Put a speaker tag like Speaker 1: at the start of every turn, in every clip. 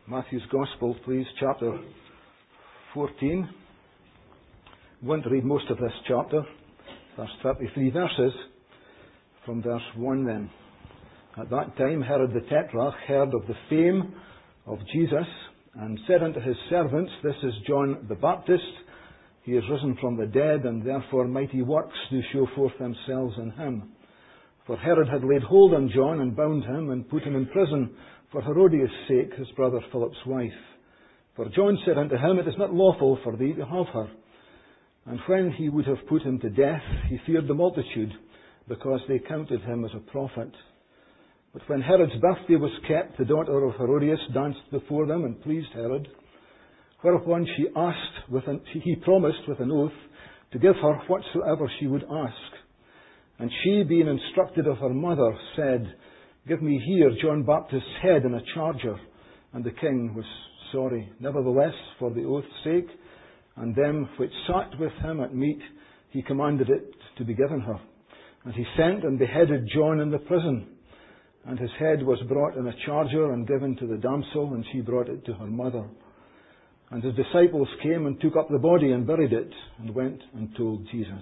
Speaker 1: Matthew's Gospel, please, chapter 14. I want to read most of this chapter. There's 33 verses from verse 1 then. At that time Herod the Tetrarch heard of the fame of Jesus and said unto his servants, This is John the Baptist. He is risen from the dead, and therefore mighty works do show forth themselves in him. For Herod had laid hold on John and bound him and put him in prison for Herodias' sake, his brother Philip's wife. For John said unto him, It is not lawful for thee to have her. And when he would have put him to death, he feared the multitude, because they counted him as a prophet. But when Herod's birthday was kept, the daughter of Herodias danced before them and pleased Herod. Whereupon he promised with an oath to give her whatsoever she would ask. And she, being instructed of her mother, said, Give me here John Baptist's head in a charger. And the king was sorry. Nevertheless, for the oath's sake, and them which sat with him at meat, he commanded it to be given her. And he sent and beheaded John in the prison. And his head was brought in a charger and given to the damsel, and she brought it to her mother. And his disciples came and took up the body and buried it, and went and told Jesus.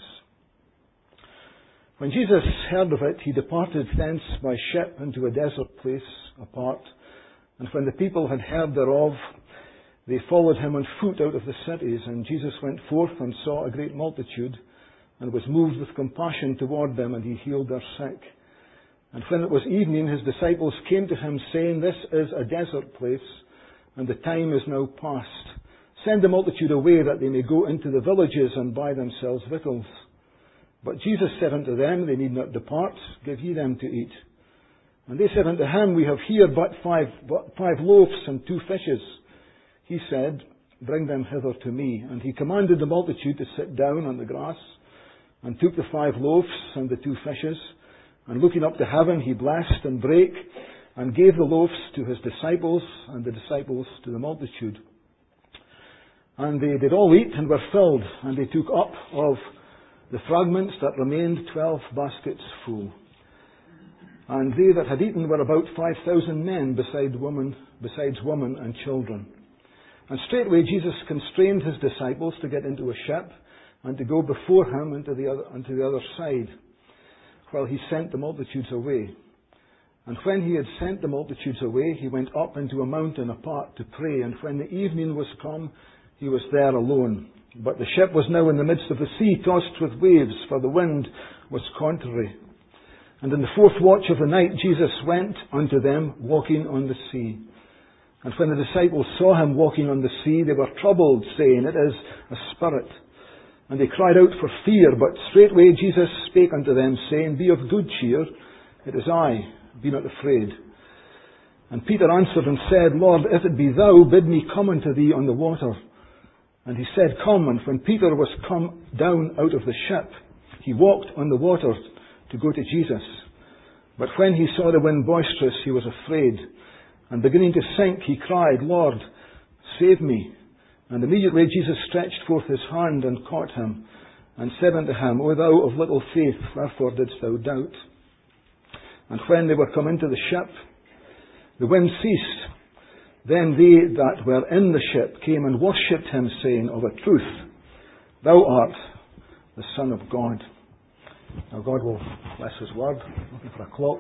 Speaker 1: When Jesus heard of it, he departed thence by ship into a desert place apart. And when the people had heard thereof, they followed him on foot out of the cities. And Jesus went forth and saw a great multitude, and was moved with compassion toward them, and he healed their sick. And when it was evening, his disciples came to him, saying, This is a desert place, and the time is now past. Send the multitude away, that they may go into the villages and buy themselves victuals. But Jesus said unto them, They need not depart, give ye them to eat. And they said unto him, We have here but five loaves and 2 fishes. He said, Bring them hither to me. And he commanded the multitude to sit down on the grass, and took the 5 loaves and the 2 fishes, and looking up to heaven, he blessed and brake, and gave the loaves to his disciples, and the disciples to the multitude. And they did all eat and were filled, and they took up of the fragments that remained 12 baskets full. And they that had eaten were about 5,000 men, besides women and children. And straightway Jesus constrained his disciples to get into a ship, and to go before him unto the other side, while he sent the multitudes away. And when he had sent the multitudes away, he went up into a mountain apart to pray. And when the evening was come, he was there alone. But the ship was now in the midst of the sea, tossed with waves, for the wind was contrary. And in the 4th watch of the night, Jesus went unto them, walking on the sea. And when the disciples saw him walking on the sea, they were troubled, saying, It is a spirit. And they cried out for fear. But straightway Jesus spake unto them, saying, Be of good cheer, it is I, be not afraid. And Peter answered and said, Lord, if it be thou, bid me come unto thee on the water. And he said, Come. And when Peter was come down out of the ship, he walked on the water to go to Jesus. But when he saw the wind boisterous, he was afraid. And beginning to sink, he cried, Lord, save me. And immediately Jesus stretched forth his hand and caught him, and said unto him, O thou of little faith, wherefore didst thou doubt? And when they were come into the ship, the wind ceased. Then they that were in the ship came and worshipped him, saying, Of a truth, thou art the Son of God. Now God will bless his word. Looking for a clock.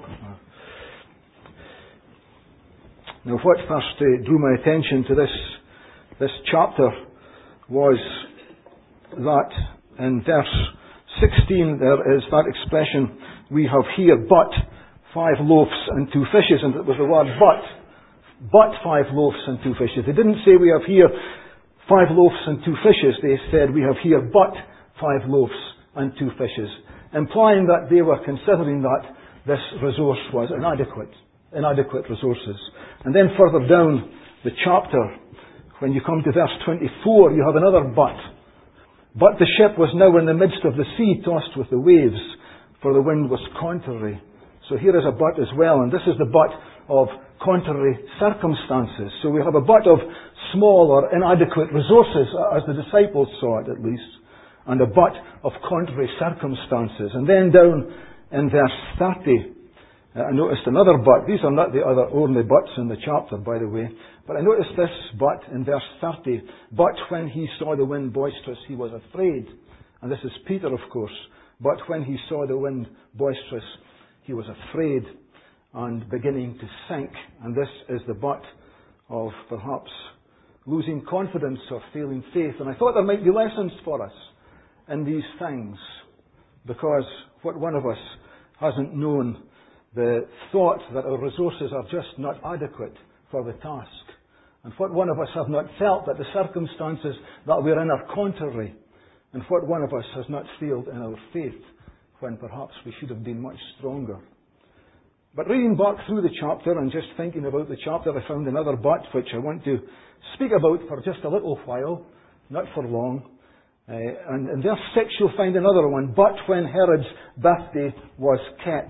Speaker 1: Now what first drew my attention to this chapter was that in verse 16 there is that expression, we have here but 5 loaves and 2 fishes, and it was the word but 5 loaves and 2 fishes. They didn't say we have here 5 loaves and 2 fishes. They said we have here but 5 loaves and 2 fishes, implying that they were considering that this resource was inadequate resources. And then further down the chapter, when you come to verse 24, you have another but. But the ship was now in the midst of the sea, tossed with the waves, for the wind was contrary. So here is a but as well, and this is the but of contrary circumstances. So we have a but of small or inadequate resources, as the disciples saw it at least, and a but of contrary circumstances. And then down in verse 30, I noticed another but. These are not the other only buts in the chapter, by the way. But I noticed this but in verse 30. But when he saw the wind boisterous, he was afraid. And this is Peter, of course. But when he saw the wind boisterous, he was afraid and beginning to sink. And this is the but of perhaps losing confidence or failing faith. And I thought there might be lessons for us in these things, because what one of us hasn't known the thought that our resources are just not adequate for the task. And what one of us have not felt that the circumstances that we're in are contrary. And what one of us has not failed in our faith when perhaps we should have been much stronger. But reading back through the chapter and just thinking about the chapter, I found another but which I want to speak about for just a little while, not for long. And in verse 6 you'll find another one. But when Herod's birthday was kept.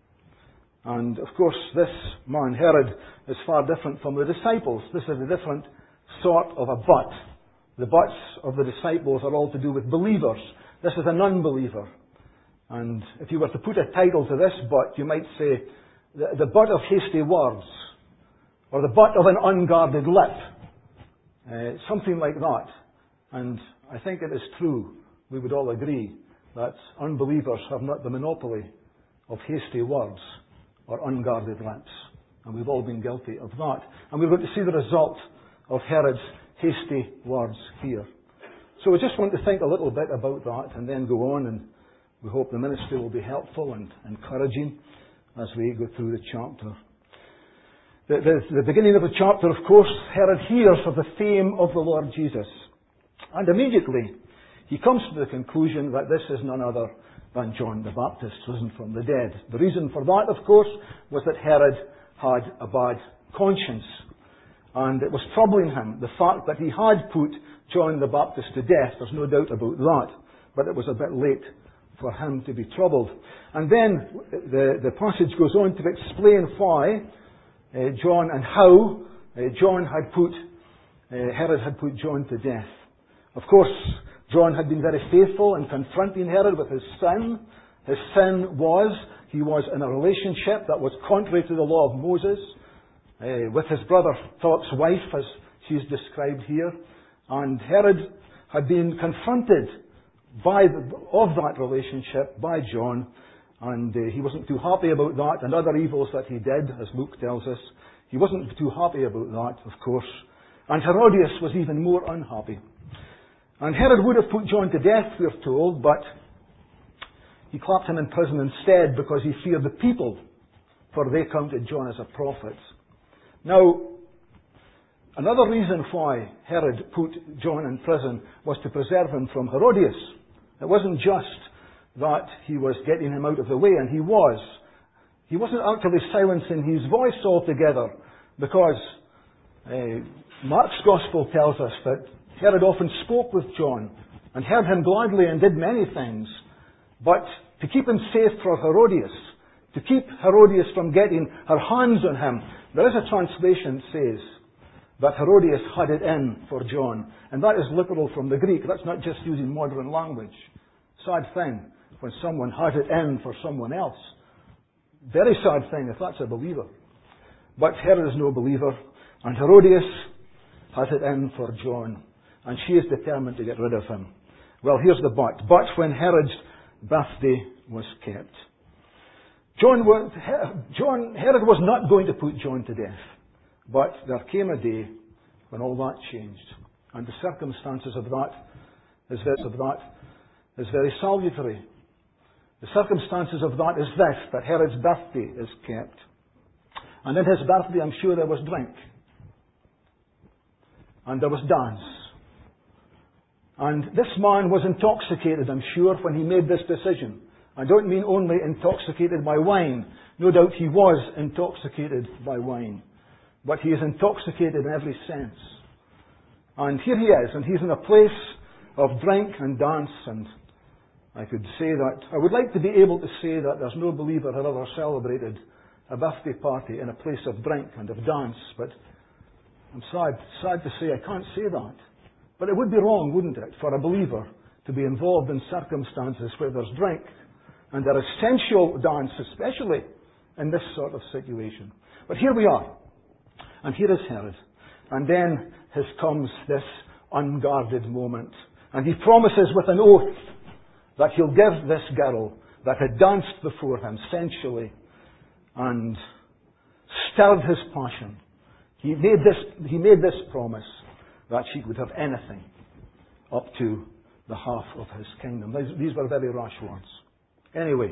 Speaker 1: And of course this man, Herod, is far different from the disciples. This is a different sort of a but. The buts of the disciples are all to do with believers. This is an unbeliever. And if you were to put a title to this but, you might say, the butt of hasty words, or the butt of an unguarded lip. Something like that. And I think it is true, we would all agree, that unbelievers have not the monopoly of hasty words or unguarded lips. And we've all been guilty of that. And we're going to see the result of Herod's hasty words here. So we just want to think a little bit about that and then go on, and we hope the ministry will be helpful and encouraging as we go through the chapter. The beginning of the chapter, of course, Herod hears of the fame of the Lord Jesus. And immediately he comes to the conclusion that this is none other than John the Baptist, risen from the dead. The reason for that, of course, was that Herod had a bad conscience. And it was troubling him, the fact that he had put John the Baptist to death. There's no doubt about that. But it was a bit late for him to be troubled. And then the passage goes on to explain why John and how Herod had put John to death. Of course, John had been very faithful in confronting Herod with his sin. His sin was, he was in a relationship that was contrary to the law of Moses, with his brother Philip's wife, as she's described here. And Herod had been confronted of that relationship by John, and he wasn't too happy about that, and other evils that he did, as Luke tells us. He wasn't too happy about that, of course. And Herodias was even more unhappy. And Herod would have put John to death, we're told, but he clapped him in prison instead because he feared the people, for they counted John as a prophet. Now, another reason why Herod put John in prison was to preserve him from Herodias. It wasn't just that he was getting him out of the way, and he was. He wasn't actually silencing his voice altogether, because Mark's Gospel tells us that Herod often spoke with John and heard him gladly and did many things. But to keep him safe for Herodias, to keep Herodias from getting her hands on him, there is a translation that says that Herodias had it in for John. And that is literal from the Greek. That's not just using modern language. Sad thing when someone has it in for someone else. Very sad thing if that's a believer. But Herod is no believer, and Herodias has it in for John. And she is determined to get rid of him. Well, here's the but. But when Herod's birthday was kept. Herod was not going to put John to death. But there came a day when all that changed. And the circumstances of that is very salutary. The circumstances of that is this, that Herod's birthday is kept. And in his birthday, I'm sure there was drink. And there was dance. And this man was intoxicated, I'm sure, when he made this decision. I don't mean only intoxicated by wine. No doubt he was intoxicated by wine. But he is intoxicated in every sense. And here he is, and he's in a place of drink and dance, and I could say that, I would like to be able to say that there's no believer who ever celebrated a birthday party in a place of drink and of dance, but I'm sad to say I can't say that. But it would be wrong, wouldn't it, for a believer to be involved in circumstances where there's drink and there is sensual dance, especially in this sort of situation. But here we are. And here is Herod. And then comes this unguarded moment. And he promises with an oath that he'll give this girl that had danced before him sensually and stirred his passion. He made this promise that she would have anything up to the half of his kingdom. These were very rash words. Anyway,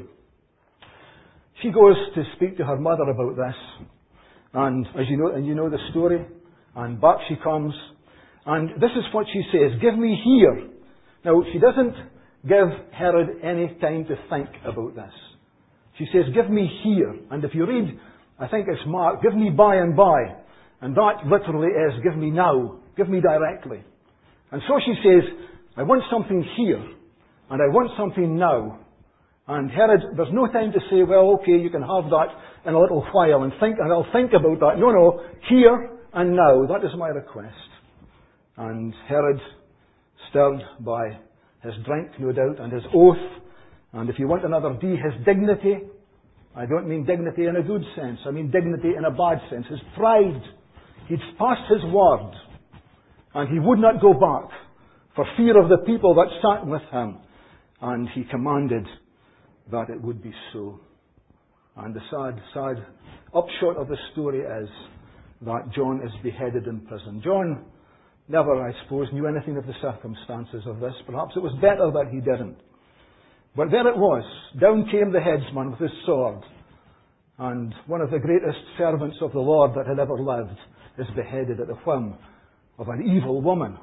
Speaker 1: she goes to speak to her mother about this. And as you know the story, and back she comes, and this is what she says, "Give me here." Now, she doesn't give Herod any time to think about this. She says, "Give me here." And if you read, I think it's Mark, "Give me by and by." And that literally is, "Give me now. Give me directly." And so she says, "I want something here, and I want something now." And Herod, there's no time to say, "Well, okay, you can have that in a little while, and I'll think about that." No, here and now. That is my request. And Herod, stirred by his drink, no doubt, and his oath, and if you want another D, his dignity. I don't mean dignity in a good sense. I mean dignity in a bad sense. His pride. He'd passed his word, and he would not go back for fear of the people that sat with him. And he commanded that it would be so. And the sad upshot of the story is that John is beheaded in prison. John never, I suppose, knew anything of the circumstances of this. Perhaps it was better that he didn't. But there it was. Down came the headsman with his sword. And one of the greatest servants of the Lord that had ever lived is beheaded at the whim of an evil woman.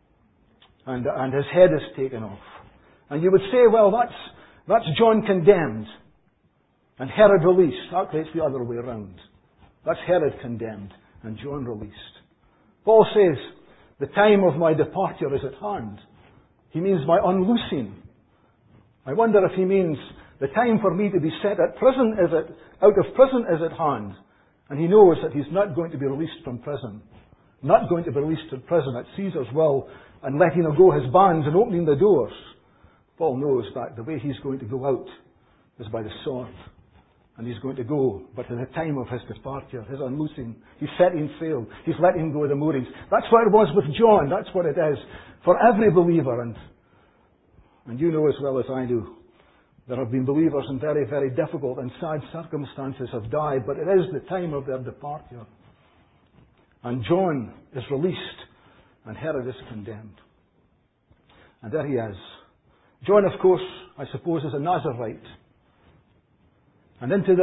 Speaker 1: And his head is taken off. And you would say, well, that's John condemned and Herod released. Actually, it's the other way around. That's Herod condemned and John released. Paul says, "The time of my departure is at hand." He means my unloosing. I wonder if he means the time for me to be set out of prison is at hand. And he knows that he's not going to be released from prison. Not going to be released from prison at Caesar's will and letting go his bands and opening the doors. Paul knows that the way he's going to go out is by the sword. And he's going to go, but at the time of his departure, his unloosing, he's setting sail. He's letting go of the moorings. That's what it was with John. That's what it is for every believer. And you know as well as I do, there have been believers in very, very difficult and sad circumstances have died, but it is the time of their departure. And John is released, and Herod is condemned. And there he is. John, of course, I suppose, is a Nazarite. And into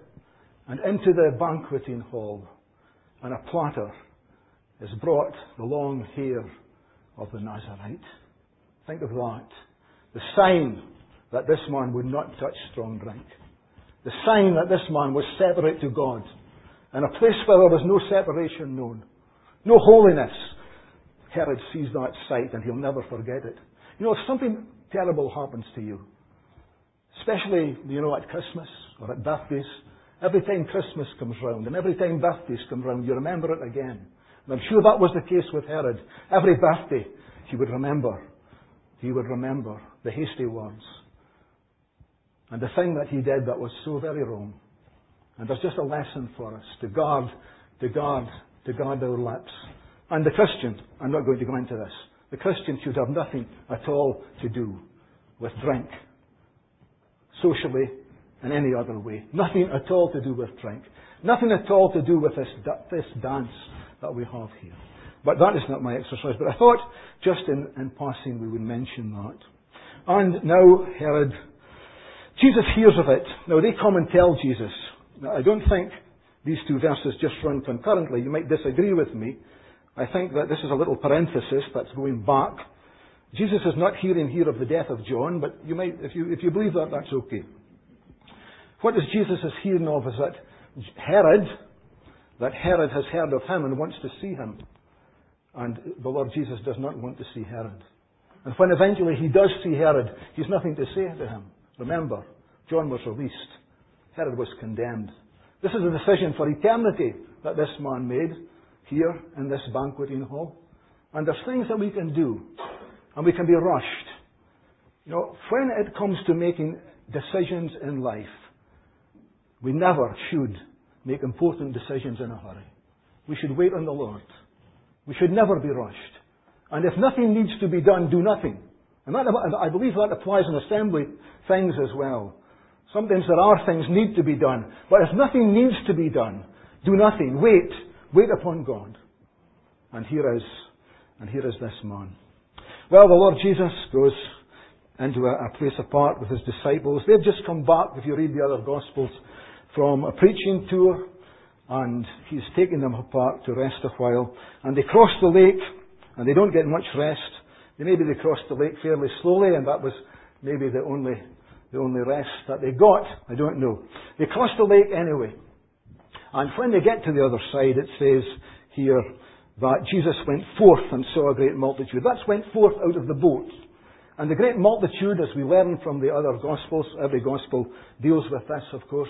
Speaker 1: the banqueting hall, on a platter, is brought the long hair of the Nazarite. Think of that. The sign that this man would not touch strong drink. The sign that this man was separate to God. In a place where there was no separation known. No holiness. Herod sees that sight and he'll never forget it. You know, if something terrible happens to you, especially, at Christmas or at birthdays, every time Christmas comes round and every time birthdays come round, you remember it again. And I'm sure that was the case with Herod. Every birthday, he would remember the hasty words. And the thing that he did that was so very wrong. And there's just a lesson for us to guard our lips. And the Christian, I'm not going to go into this, the Christian should have nothing at all to do with drink, socially, in any other way. Nothing at all to do with drink. Nothing at all to do with this dance that we have here. But that is not my exercise. But I thought, just in passing, we would mention that. And now Herod, Jesus hears of it. Now they come and tell Jesus. Now, I don't think these two verses just run concurrently. You might disagree with me. I think that this is a little parenthesis that's going back. Jesus is not hearing here of the death of John, but you might, if you believe that, that's okay. What is Jesus is hearing of is that Herod has heard of him and wants to see him. And the Lord Jesus does not want to see Herod. And when eventually he does see Herod, he's nothing to say to him. Remember, John was released. Herod was condemned. This is a decision for eternity that this man made here in this banqueting hall. And there's things that we can do. And we can be rushed. When it comes to making decisions in life, We never should make important decisions in a hurry. We should wait on the Lord. We should never be rushed. And if nothing needs to be done, do nothing. And I believe that applies in assembly things as well. Sometimes there are things need to be done. But if nothing needs to be done, do nothing. Wait. Wait upon God. And here is this man. Well, the Lord Jesus goes into a place apart with his disciples. They've just come back, if you read the other Gospels, from a preaching tour. And he's taking them apart to rest a while. And they cross the lake, and they don't get much rest. Maybe they crossed the lake fairly slowly, and that was maybe the only rest that they got. I don't know. They crossed the lake anyway. And when they get to the other side, it says here that Jesus went forth and saw a great multitude. That's went forth out of the boat. And the great multitude, as we learn from the other Gospels, every Gospel deals with this, of course.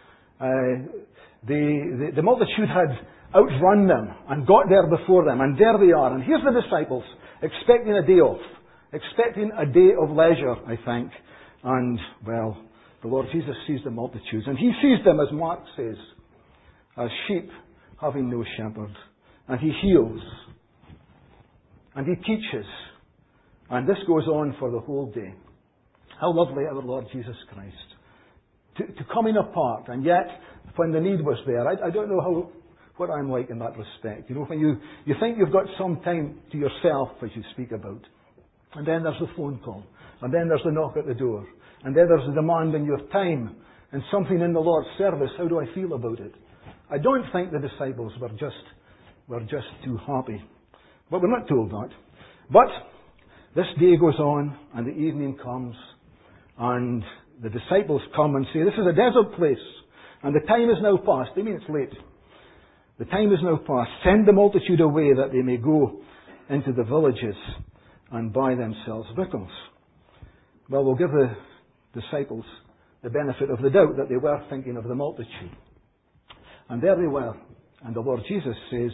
Speaker 1: The multitude had outrun them and got there before them. And there they are. And here's the disciples, expecting a day off. Expecting a day of leisure, I think. And, well, the Lord Jesus sees the multitudes. And He sees them, as Mark says, as sheep having no shepherd. And He heals. And He teaches. And this goes on for the whole day. How lovely our Lord Jesus Christ. To coming apart, and yet, when the need was there, I don't know what I'm like in that respect. You know, when you think you've got some time to yourself, as you speak about, and then there's the phone call, and then there's the knock at the door, and then there's the demand on your time, and something in the Lord's service. How do I feel about it? I don't think the disciples were just too happy. But we're not told that. But this day goes on, and the evening comes, and the disciples come and say, this is a desert place, and the time is now past. They mean it's late. The time is now past. Send the multitude away that they may go into the villages and buy themselves victuals. Well, we'll give the disciples the benefit of the doubt that they were thinking of the multitude. And there they were. And the Lord Jesus says,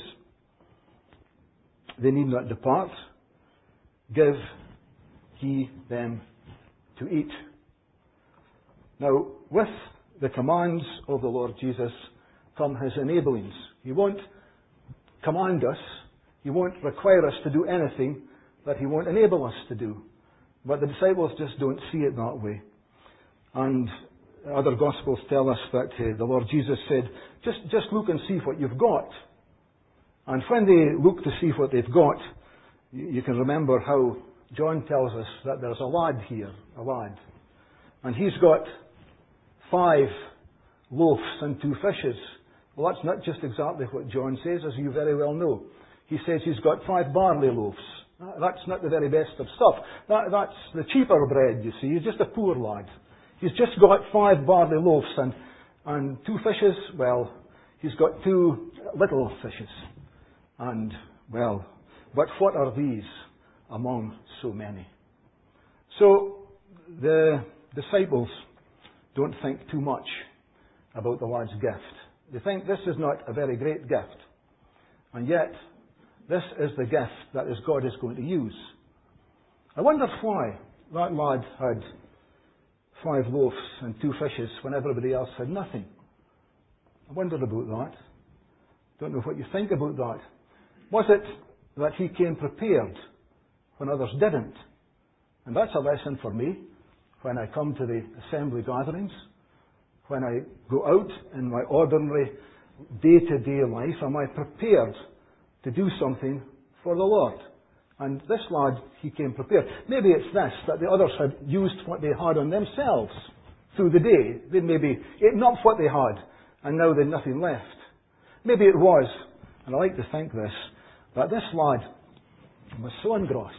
Speaker 1: they need not depart. Give ye them to eat. Now, with the commands of the Lord Jesus come His enablings. He won't command us. He won't require us to do anything that He won't enable us to do. But the disciples just don't see it that way. And other Gospels tell us that the Lord Jesus said, just look and see what you've got. And when they look to see what they've got, you can remember how John tells us that there's a lad here, a lad. And he's got 5 loaves and 2 fishes. Well, that's not just exactly what John says, as you very well know. He says he's got 5 barley loaves. That's not the very best of stuff. That's the cheaper bread, you see. He's just a poor lad. He's just got 5 barley loaves and 2 fishes. Well, he's got 2 little fishes. And, well, but what are these among so many? So, the disciples don't think too much about the lad's gift. They think this is not a very great gift. And yet, this is the gift that God is going to use. I wonder why that lad had 5 loaves and 2 fishes when everybody else had nothing. I wondered about that. Don't know what you think about that. Was it that he came prepared when others didn't? And that's a lesson for me when I come to the assembly gatherings. When I go out in my ordinary day-to-day life, am I prepared to do something for the Lord? And this lad, he came prepared. Maybe it's this, that the others had used what they had on themselves through the day. They maybe eaten up what they had, and now they'd nothing left. Maybe it was, and I like to think this, that this lad was so engrossed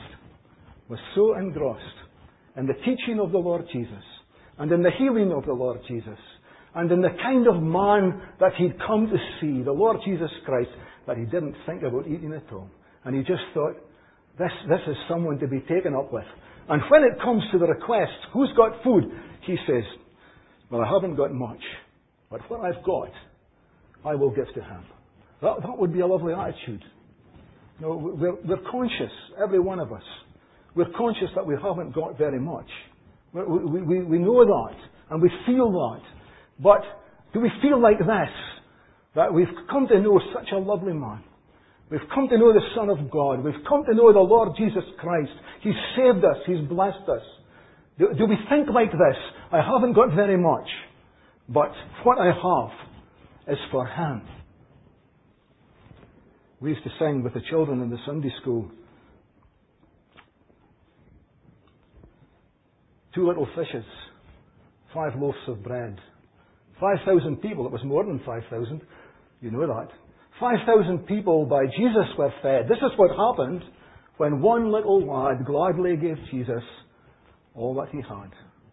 Speaker 1: in the teaching of the Lord Jesus, and in the healing of the Lord Jesus, and in the kind of man that he'd come to see, the Lord Jesus Christ, that he didn't think about eating at all. And he just thought, this is someone to be taken up with. And when it comes to the request, who's got food? He says, well, I haven't got much, but what I've got, I will give to him. That would be a lovely attitude. You know, we're conscious, every one of us. We're conscious that we haven't got very much. We know that, and we feel that. But Do we feel like this? That we've come to know such a lovely man. We've come to know the Son of God. We've come to know the Lord Jesus Christ. He's saved us. He's blessed us. Do we think like this? I haven't got very much, but what I have is for Him. We used to sing with the children in the Sunday school. 2 little fishes, 5 loaves of bread. 5,000 people. It was more than 5,000. You know that. 5,000 people by Jesus were fed. This is what happened when one little lad gladly gave Jesus all that he had.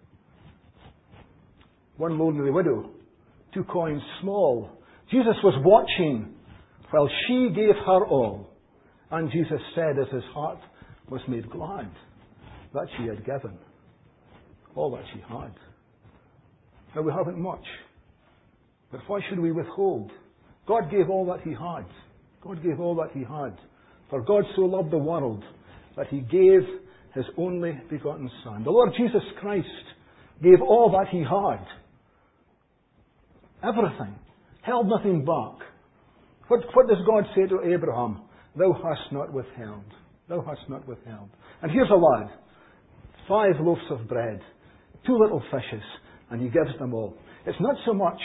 Speaker 1: One lonely widow, 2 coins small. Jesus was watching while she gave her all. And Jesus said, as his heart was made glad, that she had given all that she had. Now we haven't much, but why should we withhold? God gave all that He had. God gave all that He had. For God so loved the world that He gave His only begotten Son. The Lord Jesus Christ gave all that He had. Everything. Held nothing back. What does God say to Abraham? Thou hast not withheld. Thou hast not withheld. And here's a lad. 5 loaves of bread. 2 little fishes. And he gives them all. It's not so much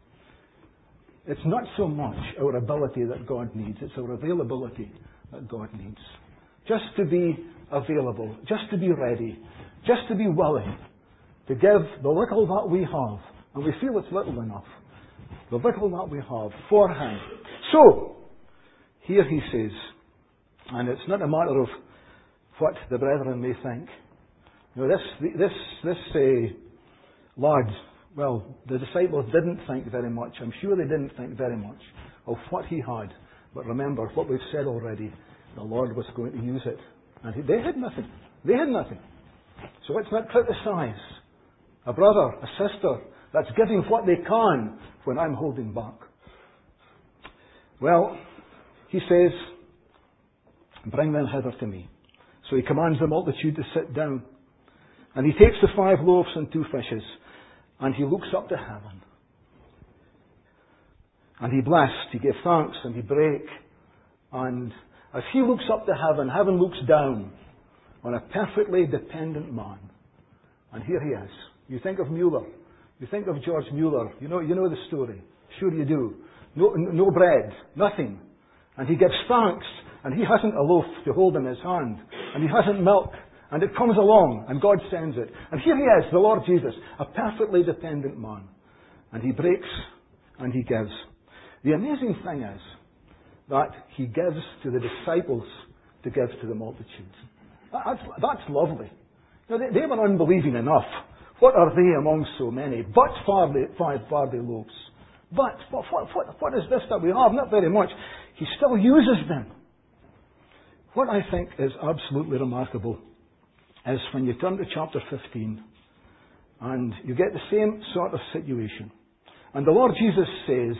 Speaker 1: our ability that God needs. It's our availability that God needs. Just to be available. Just to be ready. Just to be willing to give the little that we have. And we feel it's little enough. The little that we have for Him. So, here he says, and it's not a matter of what the brethren may think. You know, this lad, well, the disciples didn't think very much. I'm sure they didn't think very much of what he had. But remember what we've said already. The Lord was going to use it. And they had nothing. They had nothing. So let's not criticize a brother, a sister that's giving what they can when I'm holding back. Well, he says, bring them hither to me. So he commands the multitude to sit down. And he takes the 5 loaves and 2 fishes. And he looks up to heaven. And he blessed, he gave thanks, and he brake. And as he looks up to heaven, heaven looks down on a perfectly dependent man. And here he is. You think of Mueller. You think of George Mueller. You know the story. Sure you do. No bread. Nothing. And he gives thanks. And he hasn't a loaf to hold in his hand. And he hasn't milk. And it comes along. And God sends it. And here he is, the Lord Jesus, a perfectly dependent man. And he breaks and he gives. The amazing thing is that he gives to the disciples to give to the multitudes. That's lovely. Now, they were unbelieving enough. What are they among so many? But 5 barley loaves. But what is this that we have? Not very much. He still uses them. What I think is absolutely remarkable is when you turn to chapter 15 and you get the same sort of situation. And the Lord Jesus says,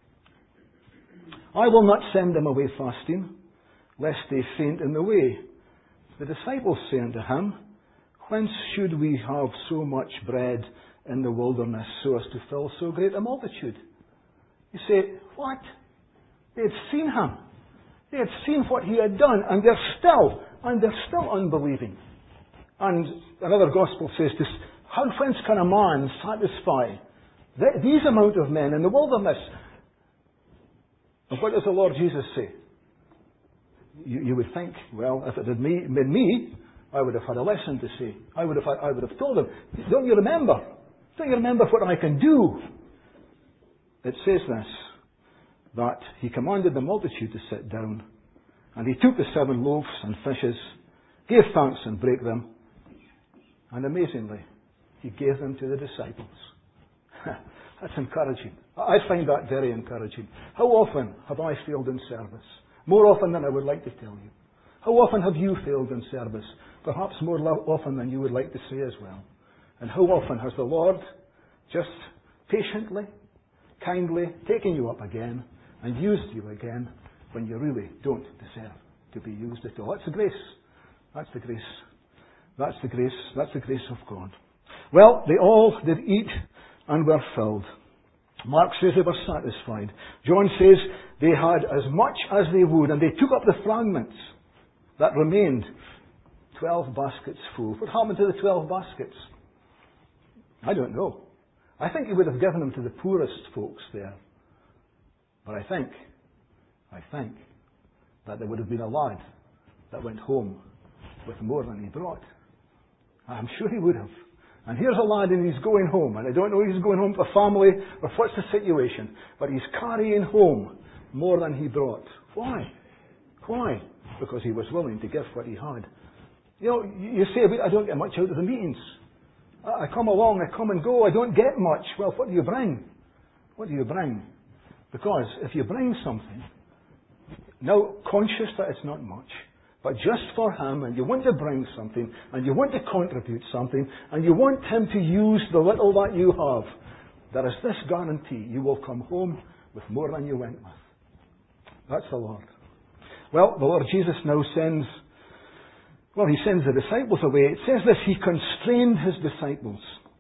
Speaker 1: I will not send them away fasting, lest they faint in the way. The disciples say unto him, whence should we have so much bread in the wilderness so as to fill so great a multitude? You say, what? They had seen him. They had seen what he had done, and they're still unbelieving. And another gospel says this, whence can a man satisfy these amount of men in the wilderness? And what does the Lord Jesus say? You would think, well, if it had been me, I would have had a lesson to say. I would have told him, don't you remember? Don't you remember what I can do? It says this, that he commanded the multitude to sit down, and he took the 7 loaves and fishes, gave thanks and brake them, and amazingly, he gave them to the disciples. That's encouraging. I find that very encouraging. How often have I failed in service? More often than I would like to tell you. How often have you failed in service? Perhaps more often than you would like to say as well. And how often has the Lord just patiently, kindly taken you up again and used you again when you really don't deserve to be used at all? That's the grace. That's the grace. That's the grace. That's the grace of God. Well, they all did eat and were filled. Mark says they were satisfied. John says they had as much as they would, and they took up the fragments that remained. 12 baskets full. What happened to the 12 baskets? I don't know. I think he would have given them to the poorest folks there. But I think that there would have been a lad that went home with more than he brought. I'm sure he would have. And here's a lad and he's going home. And I don't know if he's going home to a family or what's the situation. But he's carrying home more than he brought. Why? Why? Because he was willing to give what he had. You know, you say, I don't get much out of the meetings. I come along, I come and go, I don't get much. Well, what do you bring? What do you bring? Because if you bring something, now conscious that it's not much, but just for Him, and you want to bring something, and you want to contribute something, and you want Him to use the little that you have, there is this guarantee: you will come home with more than you went with. That's the Lord. Well, the Lord Jesus now sends the disciples away. It says this: He constrained His disciples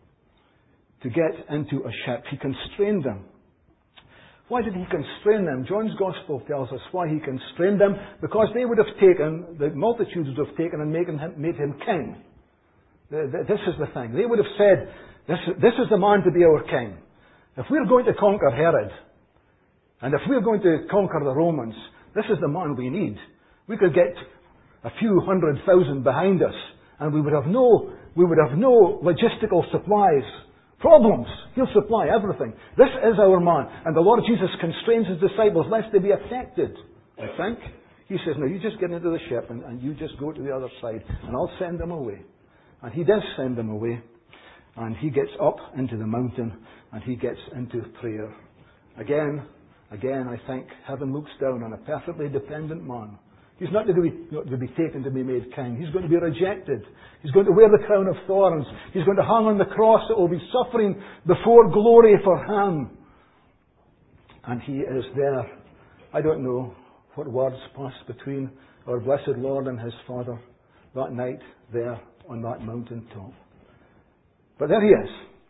Speaker 1: to get into a ship. He constrained them. Why did He constrain them? John's Gospel tells us why He constrained them. Because they would have taken, the multitudes would have taken and made Him king. This is the thing. They would have said, this is the man to be our king. If we're going to conquer Herod, and if we're going to conquer the Romans, this is the man we need. We could get a few 100,000 behind us, and we would have no logistical supplies. Problems. He'll supply everything. This is our man. And the Lord Jesus constrains His disciples lest they be affected, I think. He says, no, you just get into the ship and you just go to the other side and I'll send them away. And He does send them away. And He gets up into the mountain and He gets into prayer. Again, I think heaven looks down on a perfectly dependent man. He's not going to be taken to be made king. He's going to be rejected. He's going to wear the crown of thorns. He's going to hang on the cross. It will be suffering before glory for Him. And He is there. I don't know what words passed between our blessed Lord and His Father that night there on that mountain top. But there He is.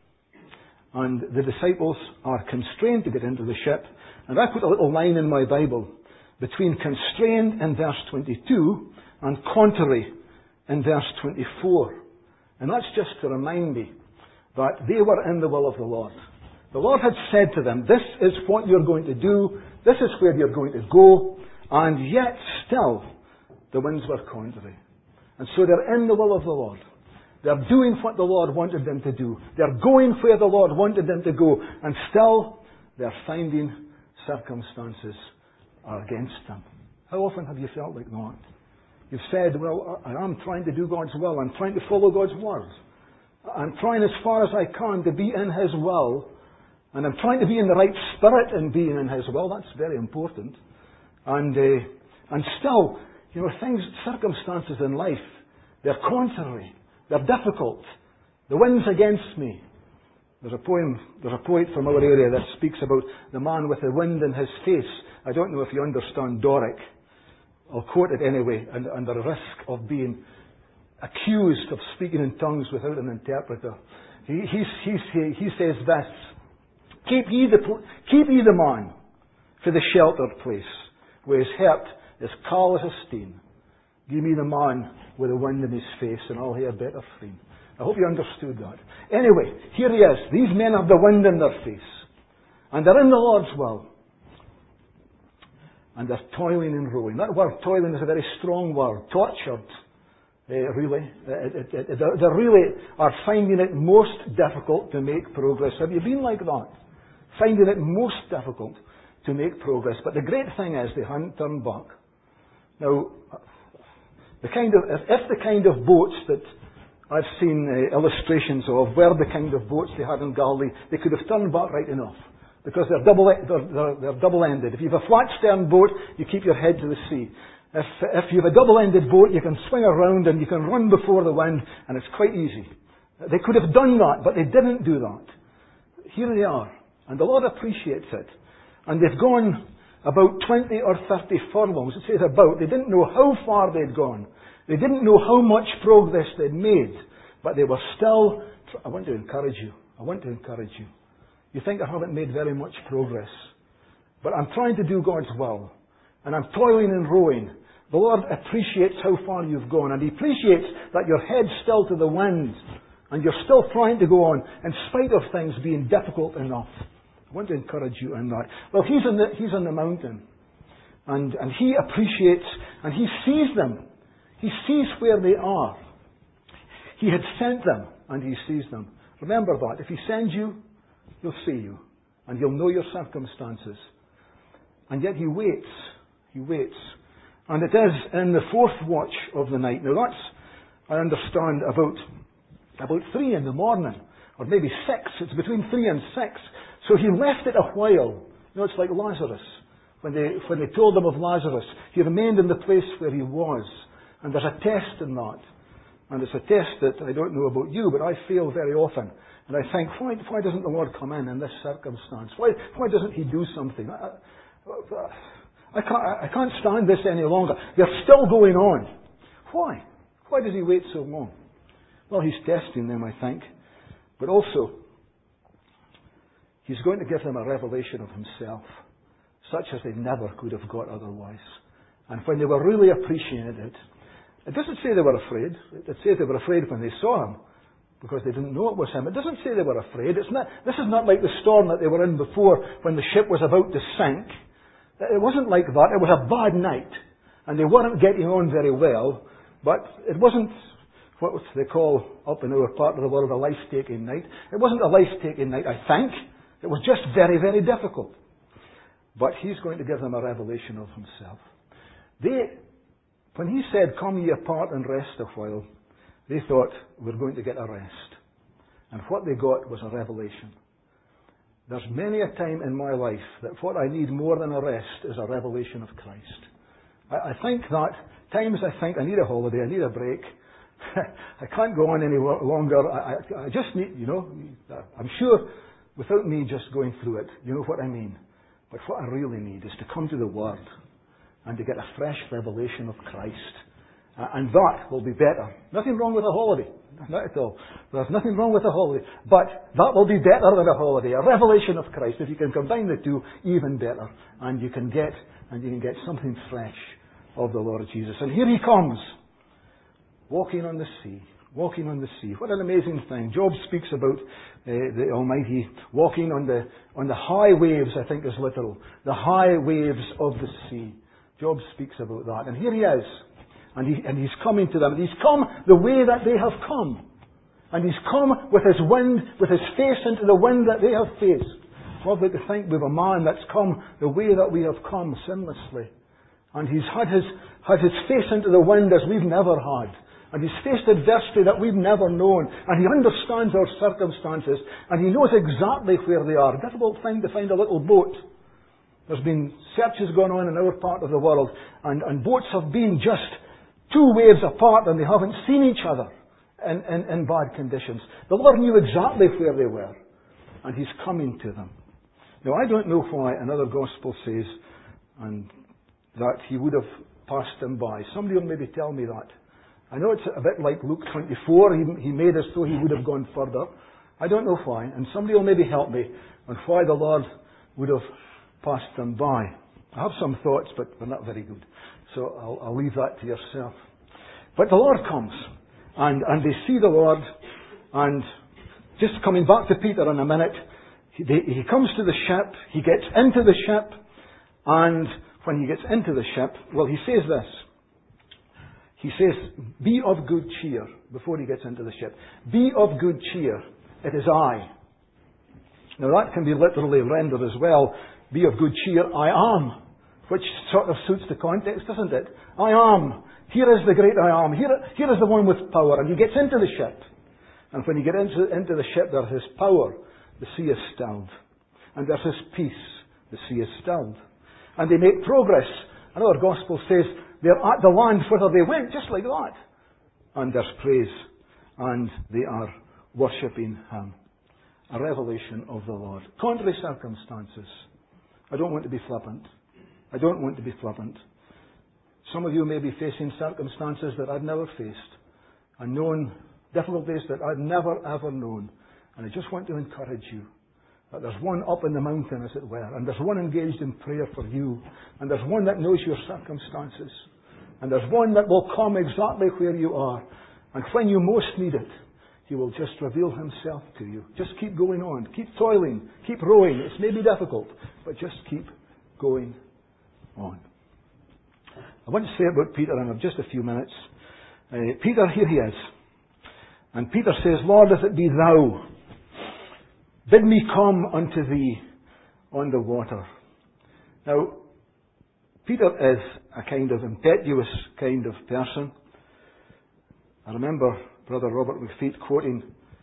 Speaker 1: And the disciples are constrained to get into the ship. And I put a little line in my Bible between constrained in verse 22 and contrary in verse 24. And that's just to remind me that they were in the will of the Lord. The Lord had said to them, this is what you're going to do, this is where you're going to go, and yet still the winds were contrary. And so they're in the will of the Lord. They're doing what the Lord wanted them to do. They're going where the Lord wanted them to go, and still they're finding circumstances are against them. How often have you felt like that? You've said, well, I am trying to do God's will. I'm trying to follow God's word. I'm trying as far as I can to be in His will. And I'm trying to be in the right spirit in being in His will. That's very important. And still, circumstances in life, they're contrary. They're difficult. The wind's against me. There's a poet from our area that speaks about the man with the wind in his face. I don't know if you understand Doric. I'll quote it anyway, and under risk of being accused of speaking in tongues without an interpreter. He says this: Keep ye the man for the sheltered place, where his heart is callous as steam. Give me the man with the wind in his face, and I'll hear better freedom. I hope you understood that. Anyway, here he is. These men have the wind in their face. And they're in the Lord's will. And they're toiling and rowing. That word toiling is a very strong word. Tortured, really. They really are finding it most difficult to make progress. Have you been like that? Finding it most difficult to make progress. But the great thing is they hadn't turned back. Now, if the kind of boats that I've seen illustrations of were the kind of boats they had in Galilee, they could have turned back right enough. Because they're double-ended. If you have a flat-stern boat, you keep your head to the sea. If you have a double-ended boat, you can swing around and you can run before the wind, and it's quite easy. They could have done that, but they didn't do that. Here they are. And the Lord appreciates it. And they've gone about 20 or 30 furlongs. It says about. They didn't know how far they'd gone. They didn't know how much progress they'd made. But they were still... I want to encourage you. You think I haven't made very much progress. But I'm trying to do God's will. And I'm toiling and rowing. The Lord appreciates how far you've gone. And He appreciates that your head's still to the wind. And you're still trying to go on in spite of things being difficult enough. I want to encourage you in that. Well, He's on the mountain. And He appreciates and He sees them. He sees where they are. He had sent them and He sees them. Remember that. If He sends you, He'll see you. And He'll know your circumstances. And yet He waits. He waits. And it is in the fourth watch of the night. Now that's, I understand, about 3 in the morning. Or maybe 6. It's between 3 and 6. So He left it a while. You know, it's like Lazarus. When they told them of Lazarus, he remained in the place where he was. And there's a test in that. And it's a test that I don't know about you, but I fail very often. And I think, why doesn't the Lord come in this circumstance? Why doesn't He do something? I can't stand this any longer. They're still going on. Why? Why does He wait so long? Well, He's testing them, I think. But also, He's going to give them a revelation of Himself, such as they never could have got otherwise. And when they were really appreciating it doesn't say they were afraid. It says they were afraid when they saw Him, because they didn't know it was Him. It doesn't say they were afraid. This is not like the storm that they were in before when the ship was about to sink. It wasn't like that. It was a bad night. And they weren't getting on very well. But it wasn't what they call up in our part of the world a life-taking night. It wasn't a life-taking night, I think. It was just very, very difficult. But He's going to give them a revelation of Himself. When He said, "Come ye apart and rest a while," they thought, we're going to get a rest. And what they got was a revelation. There's many a time in my life that what I need more than a rest is a revelation of Christ. I think that times I think I need a holiday, I need a break. I can't go on any longer. I just need, I'm sure without me just going through it, you know what I mean. But what I really need is to come to the Word and to get a fresh revelation of Christ. And that will be better. Nothing wrong with a holiday. Not at all. There's nothing wrong with a holiday. But that will be better than a holiday. A revelation of Christ. If you can combine the two, even better. And you can get something fresh of the Lord Jesus. And here He comes. Walking on the sea. Walking on the sea. What an amazing thing. Job speaks about the Almighty walking on the high waves, I think is literal. The high waves of the sea. Job speaks about that. And here He is. And He's coming to them. And He's come the way that they have come. And He's come with His wind, with His face into the wind that they have faced. Lovely to think we have a man that's come the way that we have come, sinlessly. And He's had his face into the wind as we've never had. And He's faced adversity that we've never known. And He understands our circumstances. And He knows exactly where they are. Difficult thing to find a little boat. There's been searches going on in our part of the world. And boats have been just 2 waves apart and they haven't seen each other in bad conditions. The Lord knew exactly where they were. And He's coming to them. Now, I don't know why another gospel says and that He would have passed them by. Somebody will maybe tell me that. I know it's a bit like Luke 24. He made as though He would have gone further. I don't know why. And somebody will maybe help me on why the Lord would have passed them by. I have some thoughts, but they're not very good. So I'll leave that to yourself. But the Lord comes. And they see the Lord. And just coming back to Peter in a minute, he comes to the ship. He gets into the ship. And when he gets into the ship, well, he says this. He says, "Be of good cheer," before he gets into the ship. "Be of good cheer. It is I." Now that can be literally rendered as well. "Be of good cheer, I am." Which sort of suits the context, doesn't it? I am. Here is the great I am. Here is the one with power. And he gets into the ship. And when he gets into the ship, there's His power. The sea is stilled. And there's His peace. The sea is stilled. And they make progress. Another gospel says they're at the land whither they went, just like that. And there's praise. And they are worshipping Him. A revelation of the Lord. Contrary circumstances. I don't want to be flippant. I don't want to be flippant. Some of you may be facing circumstances that I've never faced. And known difficulties that I've never ever known. And I just want to encourage you But there's one up in the mountain, as it were, and there's one engaged in prayer for you, and there's one that knows your circumstances, and there's one that will come exactly where you are, and when you most need it, He will just reveal Himself to you. Just keep going on. Keep toiling. Keep rowing. It's maybe difficult, but just keep going on. I want to say about Peter in just a few minutes. Peter, here he is. And Peter says, Lord, if it be Thou, bid me come unto Thee on the water. Now, Peter is a kind of impetuous kind of person. I remember Brother Robert McFeet quoting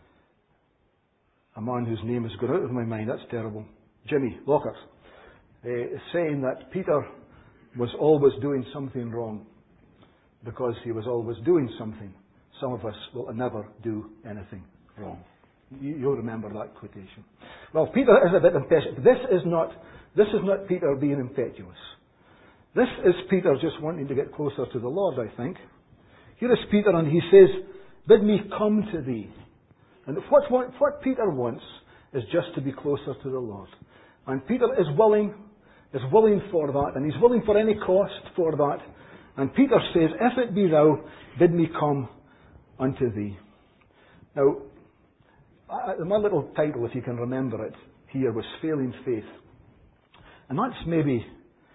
Speaker 1: a man whose name has gone out of my mind. That's terrible. Jimmy Lockhart, saying that Peter was always doing something wrong because he was always doing something. Some of us will never do anything wrong. You'll remember that quotation. Well, Peter is a bit impetuous. This is not Peter being impetuous. This is Peter just wanting to get closer to the Lord, I think. Here is Peter, and he says, bid me come to Thee. And what Peter wants is just to be closer to the Lord. And Peter is willing for that, and he's willing for any cost for that. And Peter says, if it be Thou, bid me come unto Thee. Now, my little title, if you can remember it, here was Failing Faith. And that's maybe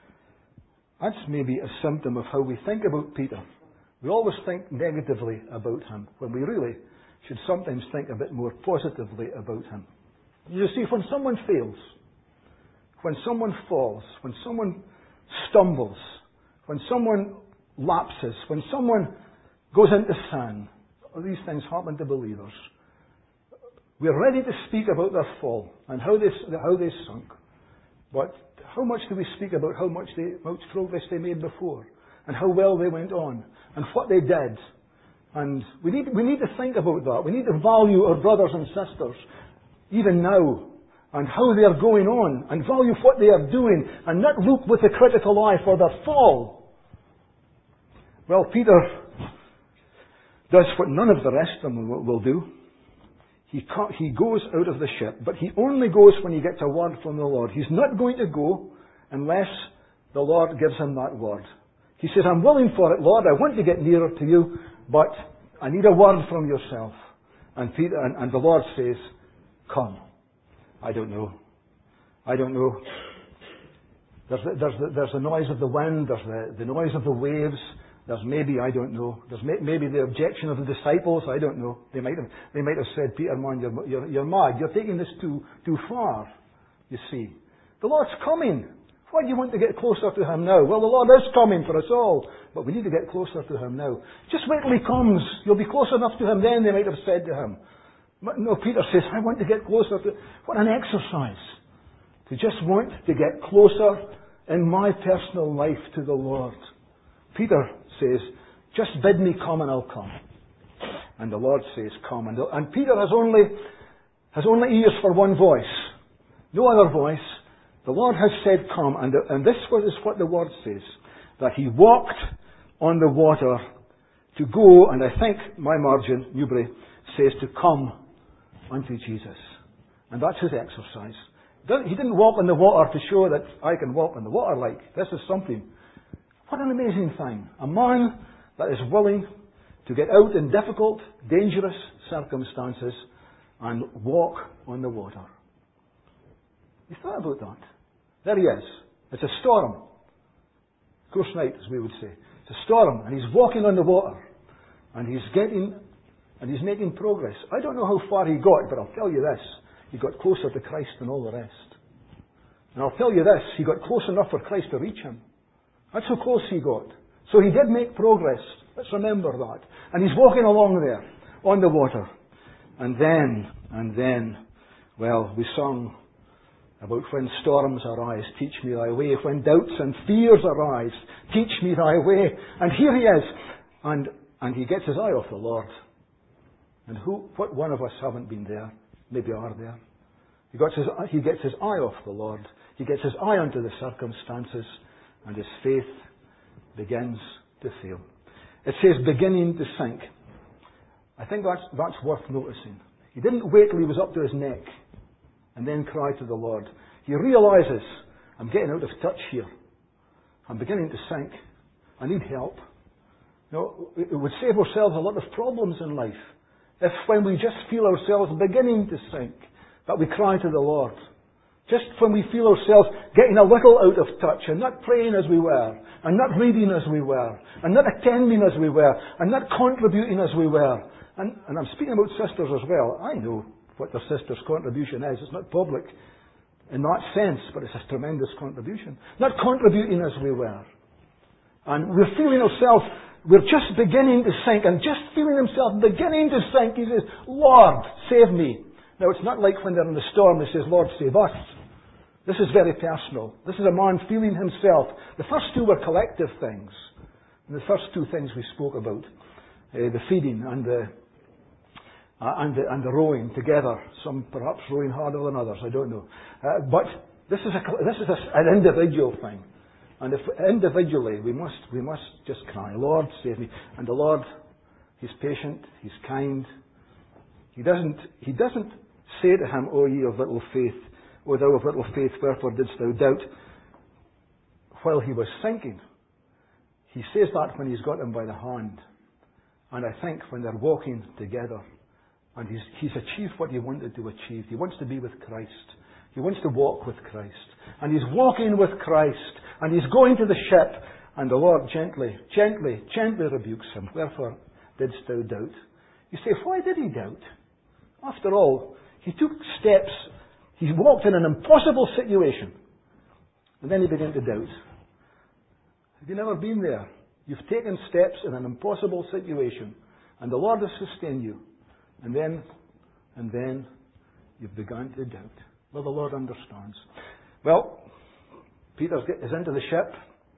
Speaker 1: a symptom of how we think about Peter. We always think negatively about him, when we really should sometimes think a bit more positively about him. You see, when someone fails, when someone falls, when someone stumbles, when someone lapses, when someone goes into sin, all these things happen to believers. We're ready to speak about their fall and how they sunk. But how much do we speak about how much progress they made before, and how well they went on, and what they did? And we need to think about that. We need to value our brothers and sisters, even now, and how they are going on, and value what they are doing, and not look with a critical eye for their fall. Well, Peter does what none of the rest of them will do. He goes out of the ship, but he only goes when he gets a word from the Lord. He's not going to go unless the Lord gives him that word. He says, I'm willing for it, Lord. I want to get nearer to you, but I need a word from yourself. And the Lord says, come. I don't know. There's the noise of the wind. There's the noise of the waves. There's maybe, I don't know. There's maybe the objection of the disciples. I don't know. They might have said, Peter, man, you're mad. You're taking this too far. You see, the Lord's coming. Why do you want to get closer to Him now? Well, the Lord is coming for us all, but we need to get closer to Him now. Just wait till He comes. You'll be close enough to Him then, they might have said to him. But no, Peter says, I want to get closer to... What an exercise. To just want to get closer in my personal life to the Lord. Peter says, just bid me come and I'll come. And the Lord says, come. And Peter has only ears for one voice. No other voice. The Lord has said, come. And this is what the Word says. That He walked on the water to go, and I think my margin, Newbury, says to come unto Jesus. And that's his exercise. He didn't walk on the water to show that I can walk on the water like. This is something. What an amazing thing. A man that is willing to get out in difficult, dangerous circumstances and walk on the water. You thought about that? There he is. It's a storm. Course night, as we would say. It's a storm, and he's walking on the water. And he's making progress. I don't know how far he got, but I'll tell you this. He got closer to Christ than all the rest. And I'll tell you this. He got close enough for Christ to reach him. That's how close he got. So he did make progress. Let's remember that. And he's walking along there, on the water. And then, well, we sung about when storms arise, teach me thy way. When doubts and fears arise, teach me thy way. And here he is. And he gets his eye off the Lord. And what one of us haven't been there? Maybe are there. He gets his eye off the Lord. He gets his eye onto the circumstances. And his faith begins to fail. It says beginning to sink. I think that's worth noticing. He didn't wait till he was up to his neck and then cry to the Lord. He realizes, I'm getting out of touch here. I'm beginning to sink. I need help. It would save ourselves a lot of problems in life if when we just feel ourselves beginning to sink, that we cry to the Lord. Just when we feel ourselves getting a little out of touch and not praying as we were, and not reading as we were, and not attending as we were, and not contributing as we were. And I'm speaking about sisters as well. I know what their sister's contribution is. It's not public in that sense, but it's a tremendous contribution. Not contributing as we were. And we're feeling ourselves, we're just beginning to sink, and just feeling himself beginning to sink, he says, Lord, save me. Now, it's not like when they're in the storm, he says, Lord, save us. This is very personal. This is a man feeling himself. The first two were collective things. And the first two things we spoke about, the feeding and the rowing together. Some perhaps rowing harder than others, I don't know. But this is an individual thing. And if individually we must just cry, Lord, save me. And the Lord, He's patient, He's kind. He doesn't say to him, O ye of little faith, O thou of little faith, wherefore didst thou doubt? While he was sinking. He says that when he's got him by the hand. And I think when they're walking together, and he's achieved what he wanted to achieve. He wants to be with Christ. He wants to walk with Christ. And he's walking with Christ. And he's going to the ship. And the Lord gently rebukes him. Wherefore didst thou doubt? You say, why did he doubt? After all, he took steps. He walked in an impossible situation. And then he began to doubt. Have you never been there? You've taken steps in an impossible situation. And the Lord has sustained you. And then you've begun to doubt. Well, the Lord understands. Well, Peter is into the ship.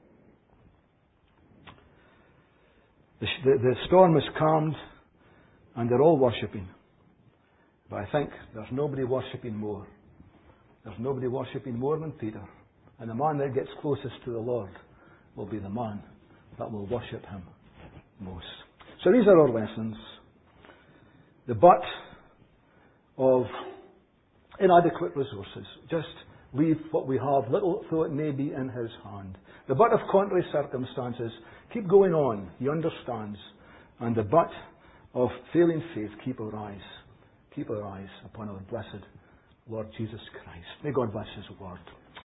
Speaker 1: The storm is calmed. And they're all worshipping. But I think there's nobody worshipping more. There's nobody worshipping more than Peter. And the man that gets closest to the Lord will be the man that will worship Him most. So these are our lessons. The butt of inadequate resources. Just leave what we have, little though it may be, in His hand. The butt of contrary circumstances. Keep going on. He understands. And the butt of failing faith. Keep our eyes upon our blessed Lord Jesus Christ. May God bless His word.